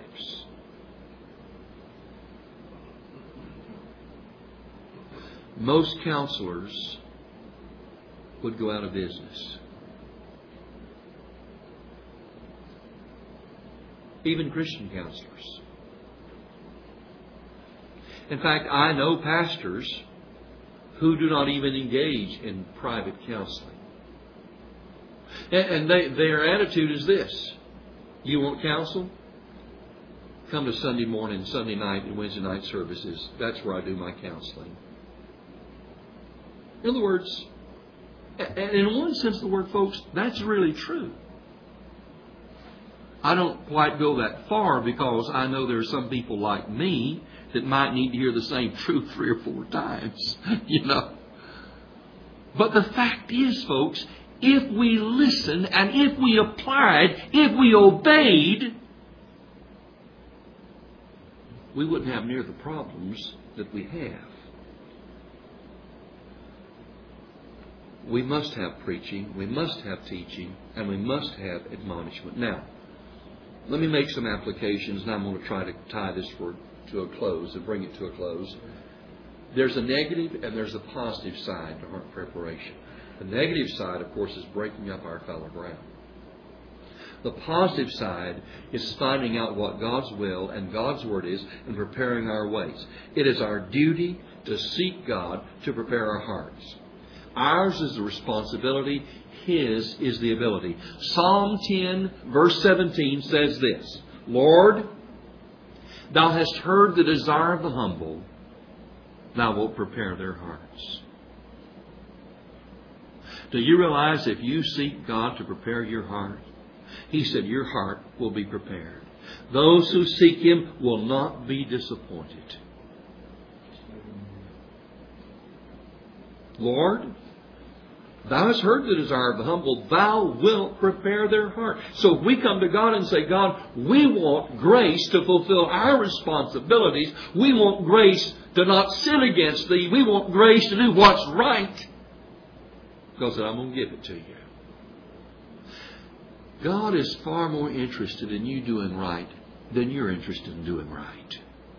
most counselors would go out of business. Even Christian counselors. In fact, I know pastors who do not even engage in private counseling. And their attitude is this. You want counsel? Come to Sunday morning, Sunday night, and Wednesday night services. That's where I do my counseling. In other words, and in one sense of the word, folks, that's really true. I don't quite go that far because I know there are some people like me that might need to hear the same truth 3 or 4 times, you know. But the fact is, folks, if we listened and if we applied, if we obeyed, we wouldn't have near the problems that we have. We must have preaching, we must have teaching, and we must have admonishment. Now, let me make some applications, and I'm going to try to tie this to a close and bring it to a close. There's a negative and there's a positive side to heart preparation. The negative side, of course, is breaking up our fallow ground. The positive side is finding out what God's will and God's Word is and preparing our ways. It is our duty to seek God to prepare our hearts. Ours is the responsibility. His is the ability. Psalm 10 verse 17 says this, Lord, Thou hast heard the desire of the humble. Thou wilt prepare their hearts. Do you realize if you seek God to prepare your heart, He said your heart will be prepared. Those who seek Him will not be disappointed. Lord, Thou hast heard the desire of the humble. Thou wilt prepare their heart. So if we come to God and say, God, we want grace to fulfill our responsibilities. We want grace to not sin against Thee. We want grace to do what's right. God said, I'm going to give it to you. God is far more interested in you doing right than you're interested in doing right.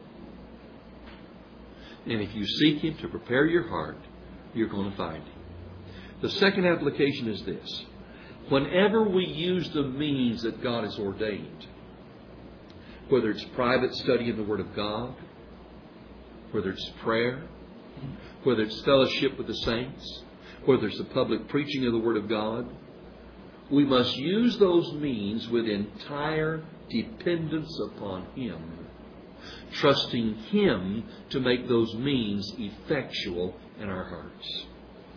And if you seek Him to prepare your heart, you're going to find Him. The second application is this. Whenever we use the means that God has ordained, whether it's private study of the Word of God, whether it's prayer, whether it's fellowship with the saints, whether it's the public preaching of the Word of God, we must use those means with entire dependence upon Him, trusting Him to make those means effectual in our hearts.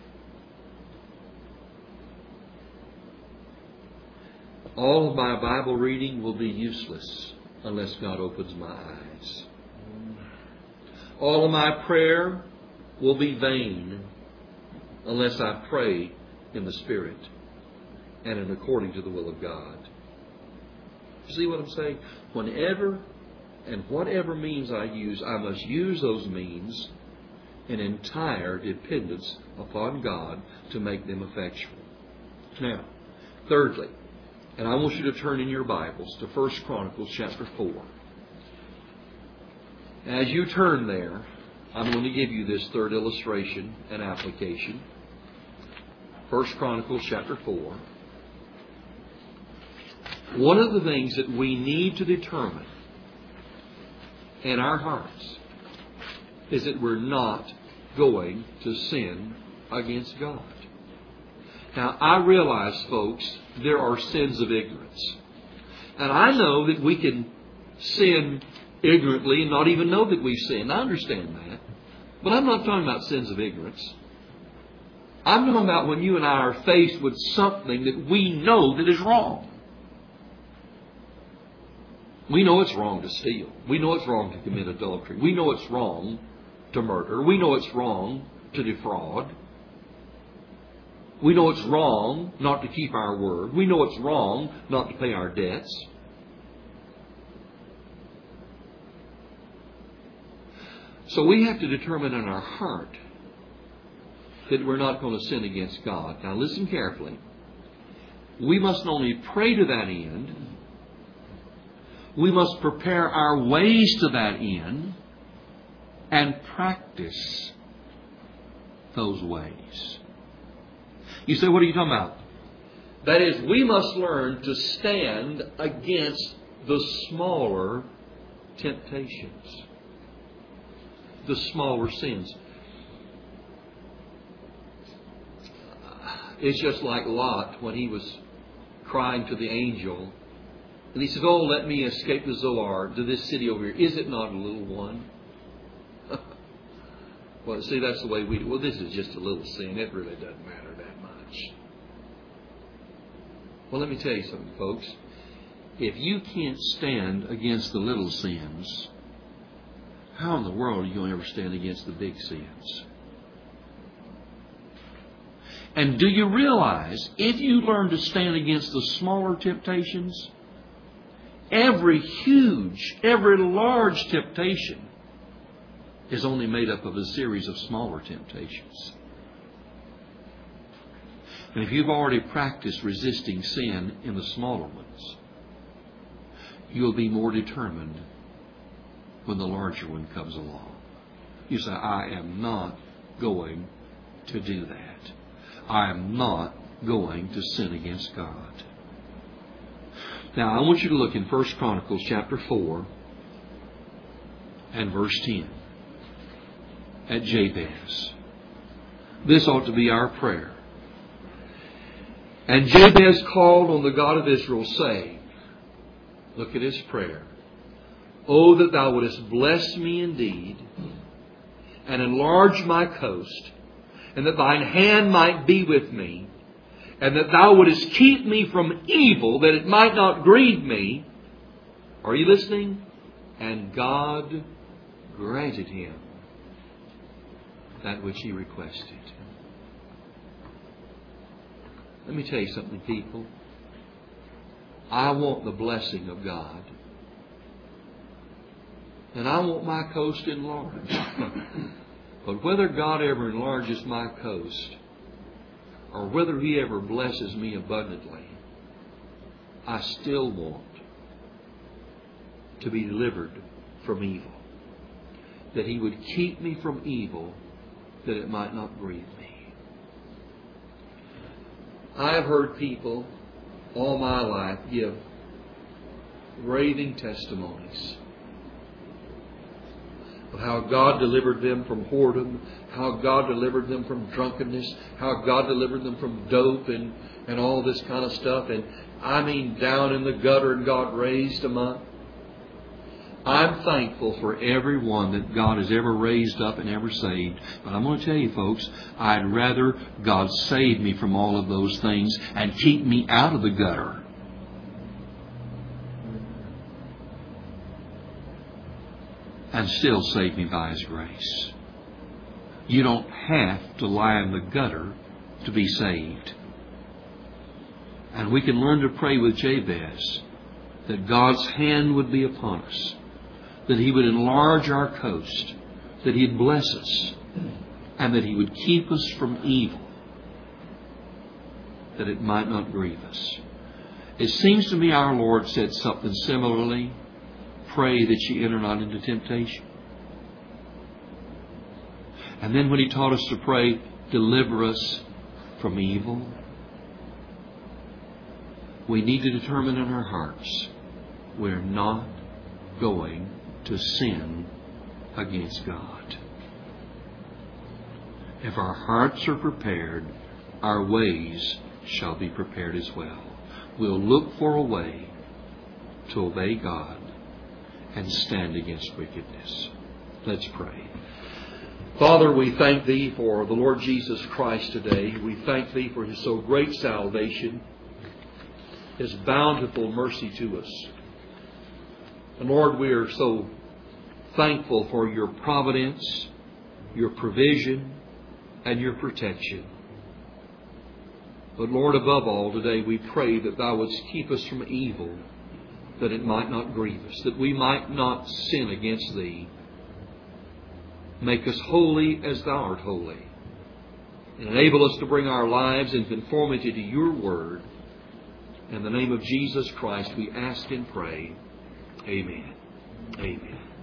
All of my Bible reading will be useless unless God opens my eyes. All of my prayer will be vain unless I pray in the Spirit and in according to the will of God. See what I'm saying? Whenever and whatever means I use, I must use those means in entire dependence upon God to make them effectual. Now, thirdly, and I want you to turn in your Bibles to 1 Chronicles chapter 4. As you turn there, I'm going to give you this third illustration and application. 1 Chronicles chapter 4. One of the things that we need to determine in our hearts is that we're not going to sin against God. Now, I realize, folks, there are sins of ignorance. And I know that we can sin ignorantly and not even know that we sin. I understand that. But I'm not talking about sins of ignorance. I'm talking about when you and I are faced with something that we know that is wrong. We know it's wrong to steal. We know it's wrong to commit adultery. We know it's wrong to murder. We know it's wrong to defraud. We know it's wrong not to keep our word. We know it's wrong not to pay our debts. So we have to determine in our heart that we're not going to sin against God. Now listen carefully. We must not only pray to that end, we must prepare our ways to that end and practice those ways. You say, what are you talking about? That is, we must learn to stand against the smaller temptations, the smaller sins. It's just like Lot when he was crying to the angel. And he said, oh, let me escape to Zoar, to this city over here. Is it not a little one? Well, see, that's the way we do. Well, this is just a little sin. It really doesn't matter that much. Well, let me tell you something, folks. If you can't stand against the little sins, how in the world are you going to ever stand against the big sins? And do you realize, if you learn to stand against the smaller temptations, every large temptation is only made up of a series of smaller temptations. And if you've already practiced resisting sin in the smaller ones, you'll be more determined when the larger one comes along. You say, I am not going to do that. I am not going to sin against God. Now, I want you to look in 1 Chronicles chapter 4 and verse 10 at Jabez. This ought to be our prayer. And Jabez called on the God of Israel, saying, look at his prayer. Oh, that thou wouldest bless me indeed, and enlarge my coast, and that thine hand might be with me, and that thou wouldest keep me from evil, that it might not grieve me. Are you listening? And God granted him that which he requested. Let me tell you something, people. I want the blessing of God. And I want my coast enlarged. But whether God ever enlarges my coast, or whether He ever blesses me abundantly, I still want to be delivered from evil. That He would keep me from evil, that it might not grieve me. I have heard people all my life give raving testimonies of how God delivered them from whoredom, how God delivered them from drunkenness, how God delivered them from dope and all this kind of stuff. And I mean down in the gutter, and God raised them up. I'm thankful for everyone that God has ever raised up and ever saved. But I'm going to tell you, folks, I'd rather God save me from all of those things and keep me out of the gutter and still save me by His grace. You don't have to lie in the gutter to be saved. And we can learn to pray with Jabez that God's hand would be upon us, that He would enlarge our coast, that He'd bless us, and that He would keep us from evil, that it might not grieve us. It seems to me our Lord said something similarly. Pray that ye enter not into temptation. And then when He taught us to pray, deliver us from evil, we need to determine in our hearts we're not going to sin against God. If our hearts are prepared, our ways shall be prepared as well. We'll look for a way to obey God and stand against wickedness. Let's pray. Father, we thank Thee for the Lord Jesus Christ today. We thank Thee for His so great salvation, His bountiful mercy to us. And Lord, we are so thankful for Your providence, Your provision, and Your protection. But Lord, above all, today we pray that Thou wouldst keep us from evil, that it might not grieve us, that we might not sin against Thee. Make us holy as Thou art holy, and enable us to bring our lives in conformity to Your Word. In the name of Jesus Christ we ask and pray. Amen. Amen.